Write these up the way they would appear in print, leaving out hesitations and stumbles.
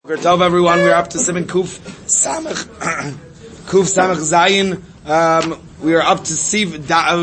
Good Tov, everyone. We're up to Siman Kuf Samach Kuf Samach Zayin. We are up to Siv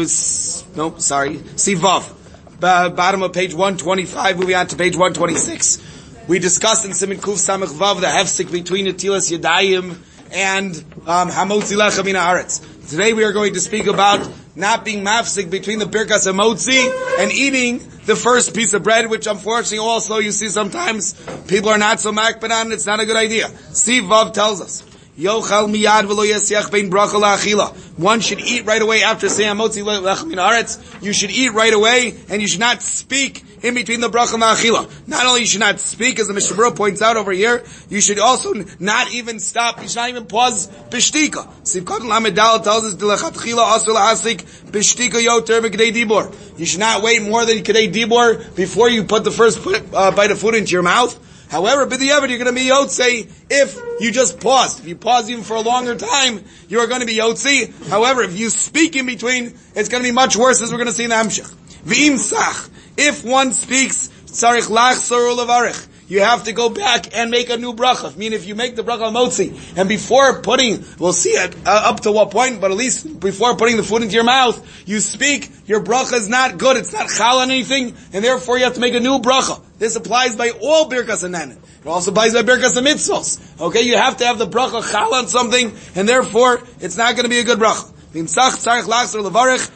Vav. Bottom of page 125. Moving on to page 126. We discussed in Siman Kuf Samach Vav the hefsek between Netilas Yadayim and Hamotzi Lechem Min Haaretz. Today we are going to speak about not being mafsik between the Birkas Hamotzi and eating the first piece of bread, which unfortunately also you see sometimes people are not so makbid on. It's not a good idea. Siv Vav tells us, Yochal miyad v'lo yasiach bein bracha la'achila. One should eat right away after saying Hamotzi Lechem Min Haaretz. You should eat right away, and you should not speak in between the bracha and the achila. Not only you should not speak, as the Mishnah Berurah points out over here, you should also not even stop. You should not even pause b'shtika. Sivkot Lamedal tells us d'lechatchila asul hasik b'shtika yoter v'kdei dibor. You should not wait more than kdei dibor before you put the first bite of food into your mouth. However, b'diavad you're going to be yotzei if you just paused. If you pause even for a longer time, you are going to be yotzei. However, if you speak in between, it's going to be much worse, as we're going to see in the Hamshach. V'im sach. If one speaks, tzarich lachzor ulevarich, you have to go back and make a new bracha. I mean, if you make the bracha motzi, and before putting, we'll see it up to what point, but at least before putting the food into your mouth, you speak, your bracha is not good, it's not chal on anything, and therefore you have to make a new bracha. This applies by all birkas hanenin. It also applies by birkas mitzvos. Okay, you have to have the bracha chal on something, and therefore it's not going to be a good bracha. V'imsach tzarich lachzor ulevarich,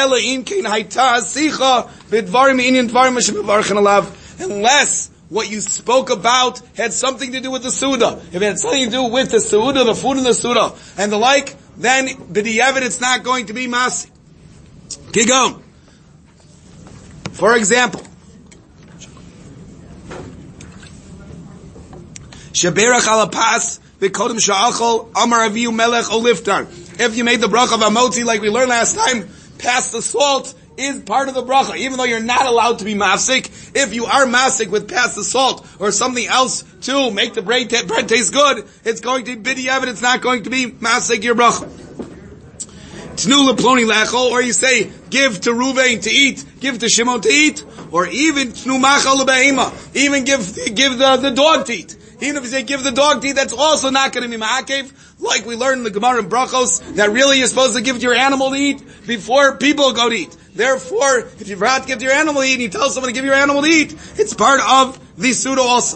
unless what you spoke about had something to do with the Suda. If it had something to do with the Suda, the food in the Suda, and the like, then b'diavad it's not going to be masi. Keep going. For example, Shaberach alapas v'kodem sha'achol amar aviyu melech oliftar. If you made the bracha of Hamotzi like we learned last time, past the salt is part of the bracha. Even though you're not allowed to be mafsik, if you are mafsik with past the salt or something else to make the bread taste good, it's going to be b'diavad, it's not going to be mafsik your bracha. Tnu leploni lechol, or you say, give to Ruvain to eat, give to Shimon to eat, or even tnu machal lebe'ema, even give the dog to eat. Even if you say give the dog to eat, that's also not going to be ma'akev. Like we learned in the Gemara in Brachos, that really you're supposed to give your animal to eat before people go to eat. Therefore, if you forgot to give your animal to eat, and you tell someone to give your animal to eat, it's part of the Suda also.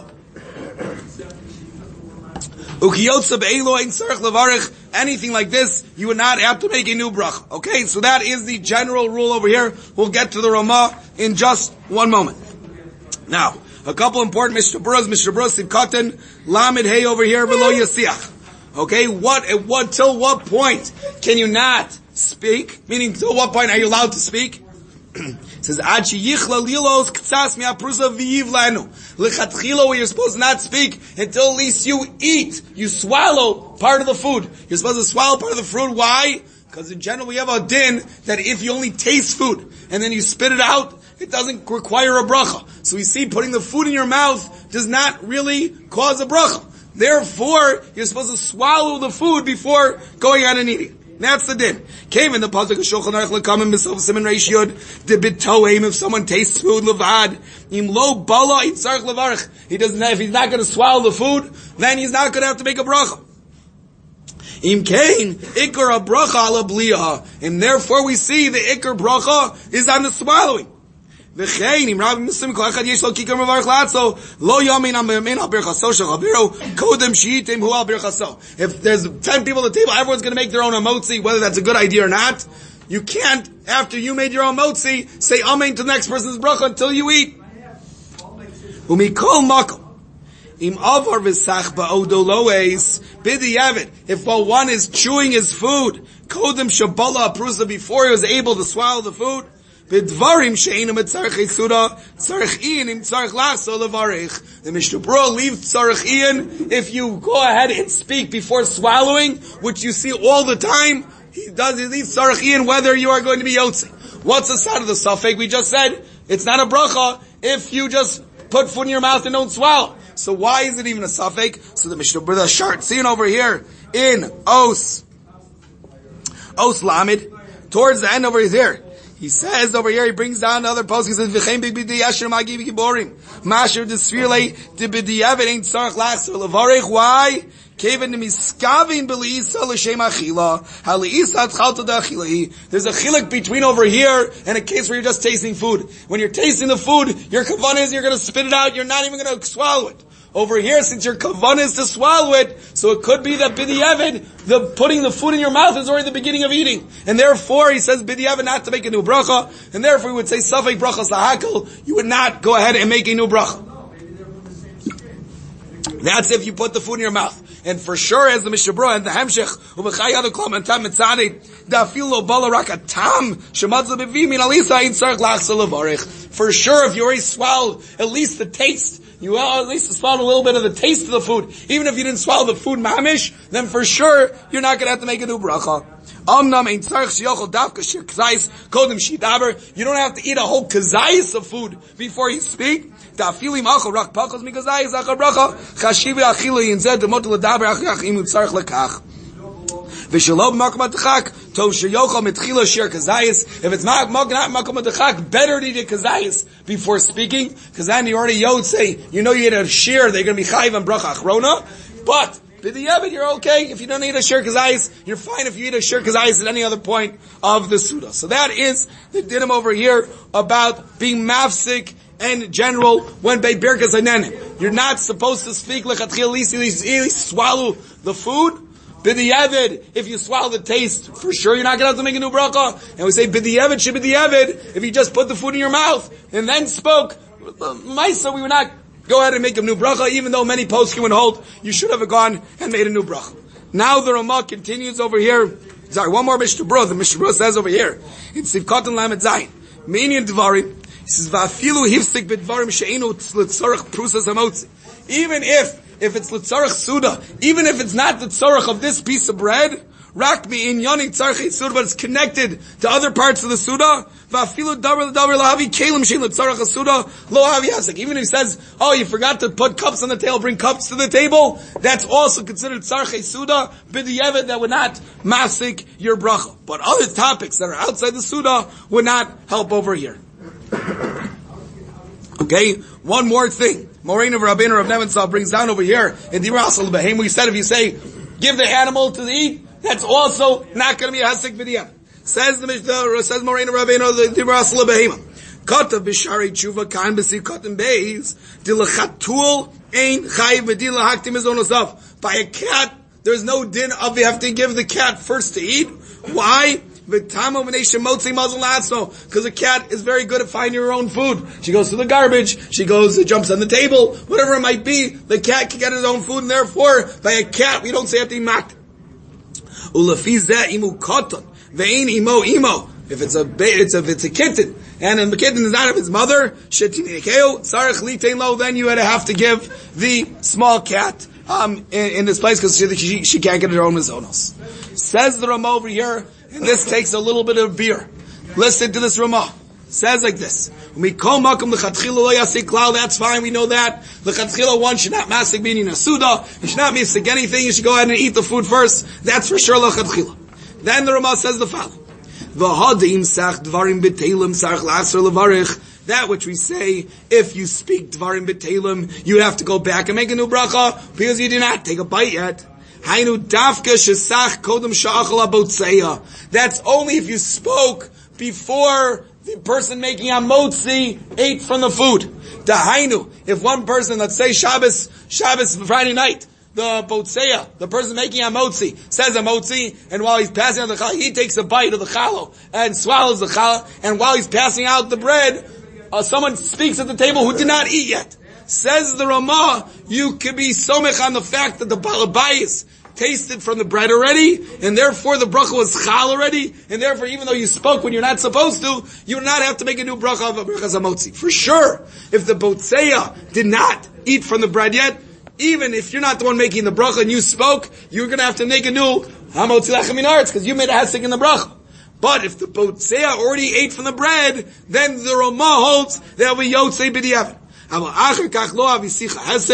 Anything like this, you would not have to make a new bracha. Okay, so that is the general rule over here. We'll get to the Ramah in just one moment. Now, a couple important Mishnah Berurahs, Sivkatan, Lamed Hey over here, below Yasiach. Okay, till what point can you not speak? Meaning, till what point are you allowed to speak? It says, Achi yichla lilos ktsas mi'aprusa v'yiv lanu. Lechatchila, where you're supposed to not speak until at least you eat. You swallow part of the food. You're supposed to swallow part of the fruit. Why? Because in general we have a din that if you only taste food and then you spit it out, it doesn't require a bracha. So we see putting the food in your mouth does not really cause a bracha. Therefore, you're supposed to swallow the food before going out and eating. That's the din. Came in the pasuk of Shulchan Aruch L'kamim B'Sov Siman Reish Yud the bitoim, if someone tastes food levad im lo bala itzarich levarich. He doesn't. If he's not going to swallow the food, then he's not going to have to make a bracha. Im kain ikar a bracha ala bliya, and therefore we see the ikar bracha is on the swallowing. If there's 10 people at the table, everyone's going to make their own hamotzi, whether that's a good idea or not. You can't, after you made your own hamotzi, say amen to the next person's bracha until you eat. If while one is chewing his food, before he was able to swallow the food, the Mishnah Berurah leaves tzarich if you go ahead and speak before swallowing, which you see all the time. He leaves tzarich whether you are going to be yotzi. What's the side of the safek? We just said it's not a bracha if you just put food in your mouth and don't swallow. So why is it even a safek? So the Mishnah Berurah shart seen over here in Os Lamed towards the end over here. He says over here, he brings down another post, he says, V'chein b'bidi yasher magi b'giborim. Masher d'sfirle d'b'di'evet ain't tzarech lachser levarech. Why? Keven miskavin b'li'isa l'shem achila. Ha'li'isa atchalta da'achila. There's a chiluk between over here and a case where you're just tasting food. When you're tasting the food, your kavanah is you're gonna spit it out, you're not even gonna swallow it. Over here, since your kavanah is to swallow it, so it could be that b'di'evet, the putting the food in your mouth is already the beginning of eating. And therefore, he says b'di'evet not to make a new bracha, and therefore we would say safek brachas lahakal, you would not go ahead and make a new bracha. That's if you put the food in your mouth. And for sure, as the Mishabra and the Hamshech, Ubechayad Klam and Tam Mitzadeh, Dafil Lo Bala Rakatam, Shemadza Bevi Min Alisa Ein Tzarech Lachsa Levarech. For sure, if you already swallowed at least the taste, you at least swallowed a little bit of the taste of the food, even if you didn't swallow the food mamish, then for sure, you're not going to have to make a new bracha. Amnam Ein Tzarech Sheyochel Davka Shir Kazayis Kodem Shidaber. You don't have to eat a whole kazayis of food before you speak. Da'afilim achol rak pachos mikazayis achar bracha chashivi achilo yinzed demot ledaber achach imu tzarech lekach v'shelo b'makom atachak tov sheyochol mitchila shir kazayis. If it's not makom atachak, better to eat a kazayis before speaking, because then you already yod say, you know you eat a shir, they're going to be chayiv and bracha achrona, but b'di'evet you're okay. If you don't eat a shir kazayis, you're fine if you eat a shir kazayis at any other point of the Suda. So that is the dinim over here about being mafsik and general when by birkas hanenim. You're not supposed to speak lechatchil lisi swallow the food. B'di'evet, if you swallow the taste, for sure you're not going to have to make a new bracha. And we say b'di'evet should b'di'evet if you just put the food in your mouth and then spoke. Maisa, we would not go ahead and make a new bracha, even though many poskim would hold you should have gone and made a new bracha. Now the Ramah continues over here. Sorry, one more Mishnah. The Mishnah says over here in Sivkot and Lamed Zayin, Meinian Dvarim. He says, "Va'afilu hifsik b'dvarim she'enu l'tzorach prusas hamotzi." Even if it's l'tzorach suda, even if it's not the tzorach of this piece of bread, rak mi'inyani tzarchei suda, but it's connected to other parts of the suda. Va'afilu davar lahavi kelim she'en l'tzorach suda lo havi hasik. Even if he says, "Oh, you forgot to put cups on the table, bring cups to the table," that's also considered tzarchei suda. B'di'evet, that would not masik your bracha. But other topics that are outside the suda would not help over here. Okay, one more thing. Moraine of Rabbeinu Rav Nebenzahl brings down over here in Dibur Asal Behem. We said if you say, give the animal to eat, that's also not going to be a hasik b'di'evet. Says the Mishnah, says Moraine of Rabbeinu the Dibur Asal Behem. Kata b'shari tshuva kan b'si katan beis dilachatul ein chayiv v'din lahaktim izonosav. By a cat, there's no din of you have to give the cat first to eat. Why? Because a cat is very good at finding her own food. She goes to the garbage, she jumps on the table, whatever it might be, the cat can get his own food, and therefore, by a cat, we don't say at the mat. If it's a kitten, and the kitten is not of his mother, then you would have to give the small cat, in this place, because she can't get her own mizonos. Says the Ramah over here, and this takes a little bit of beer. Listen to this Ramah. Says like this. That's fine, we know that. L'chatchila, one should not masik meaning a suda. You should not masik anything. You should go ahead and eat the food first. That's for sure l'chatchila. Then the Ramah says the following. That which we say, if you speak dvarim b'telim, you have to go back and make a new bracha, because you did not take a bite yet. That's only if you spoke before the person making hamotzi ate from the food. Dahainu, if one person, let's say Shabbos Friday night, the botzeya, the person making hamotzi, says hamotzi, and while he's passing out the challah, he takes a bite of the challah and swallows the challah, and while he's passing out the bread, someone speaks at the table who did not eat yet. Says the Ramah, you could be somech on the fact that the balabayis tasted from the bread already, and therefore the bracha was chal already, and therefore even though you spoke when you're not supposed to, you would not have to make a new bracha of a brachas hamotzi. For sure, if the botzeya did not eat from the bread yet, even if you're not the one making the bracha and you spoke, you're going to have to make a new hamotzi lechem min haaretz, because you made a hasik in the bracha. But if the botzeya already ate from the bread, then the Ramah holds that we yotzei b'di'evet. Even though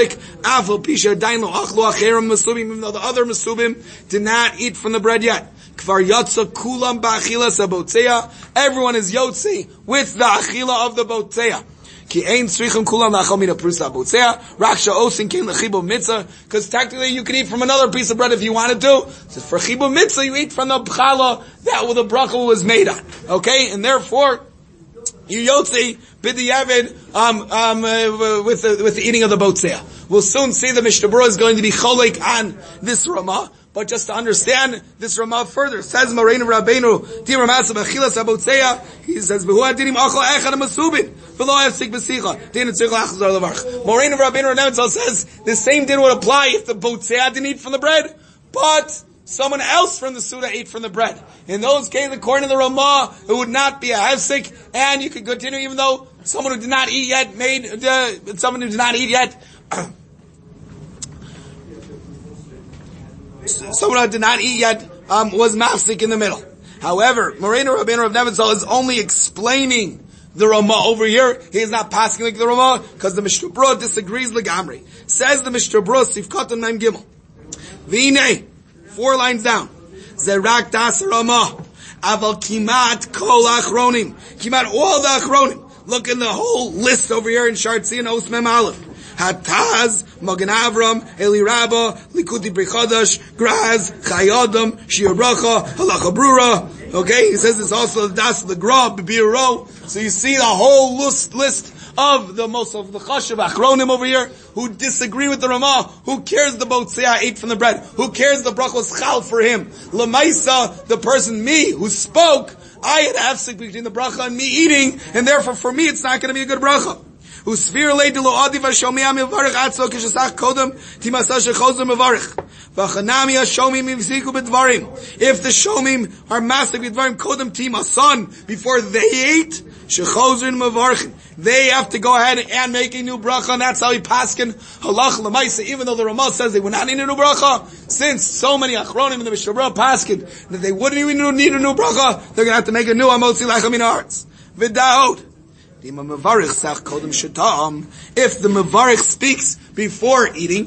the other mesubim did not eat from the bread yet. Kvar yotza kulam ba'achilas habotzeya. Everyone is yotzi with the achila of the botzeya. Ki ein tzrichim kulam la'achal mina prusa habotzeya. Raksha osin kein lechibo mitzvah. Because technically you can eat from another piece of bread if you wanted to. So for chibo mitzvah you eat from the b'chala that the bracha was made on. Okay? And therefore, you yotzi b'diavad with the eating of the botzeya. We'll soon see the Mishnah Berurah is going to be cholek on this Ramah, but just to understand this Ramah further, says Moreinu Rabbeinu, Ti Ramasa b'chilas habotzeya, he says, V'hu adinim achol echad ha-masubin, v'lo hefsik b'sicha, din tzich lachzor levarch. Moreinu Rabbeinu Nevitzal says, the same din would apply if the botzeya didn't eat from the bread, but someone else from the Suda ate from the bread. In those cases, according to the Ramah, it would not be a hefsik, and you could continue even though someone who did not eat yet someone who did not eat yet, someone who did not eat yet was mafsik in the middle. However, Moreinu Rabbeinu of Nevitzal is only explaining the Ramah over here. He is not passing like the Ramah because the Mishnah Berurah disagrees legamri. Says the Mishnah Berurah, Sifkat Mem Gimel. V'inei, 4 lines down. Zerak das Ramah. Aval kimat kol achronim. Kimat all the achronim. Look in the whole list over here in Shartzi and Os Mem Aleph. Hataz, Magen Avram, Eli Rabba, Likutei B'Chadash, Graz, Chayadam, Shir Bracha, Halacha Brura. Okay, he says it's also the Das of the Gra, B'Biro. So you see the whole list of the most of the Chashav Achronim over here who disagree with the Ramah. Who cares the Botzeah ate from the bread? Who cares the Bracha was Chal for him? Lamaisa, the person, me, who spoke, I had hefsek between the Bracha and me eating, and therefore for me it's not going to be a good Bracha. If the shomim are masik b'dvarim kodem timasan before they ate, shechozrin mevarchin. They have to go ahead and make a new bracha, and that's how he paskin halach lemaisa. Even though the Ramah says they would not need a new bracha, since so many achronim in the Mishnah Berurah paskin that they wouldn't even need a new bracha, they're going to have to make a new amotzi lachem min haaretz. V'daot. If the Mevarich speaks before eating,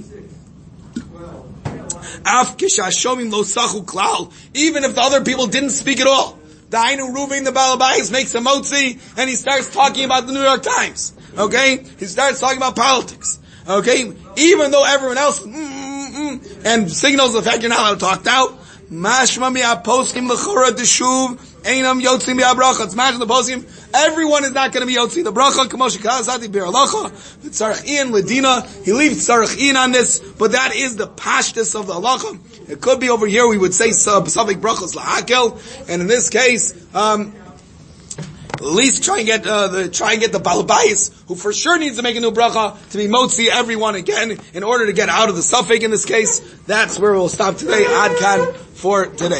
even if the other people didn't speak at all, the Ainu Ruvain, the Balabais, makes a motzi, and he starts talking about the New York Times. Okay? He starts talking about politics. Okay? Even though everyone else, and signals the fact you're not allowed to talk out, Mashma mi'a poskim l'chora deshuv einam yotzim mi'a bracha. It's mashma the poskim. Everyone is not going to be yotzi the bracha. Kamosh kazati bir halacha. Tzarech ian ledina. He leaves tzarech ian on this, but that is the pashtus of the halacha. It could be over here. We would say safek brachos lahakel, and in this case, at least try and get the balabais, who for sure needs to make a new bracha, to be motzi everyone again in order to get out of the suffix in this case. That's where we'll stop today. Adkan for today.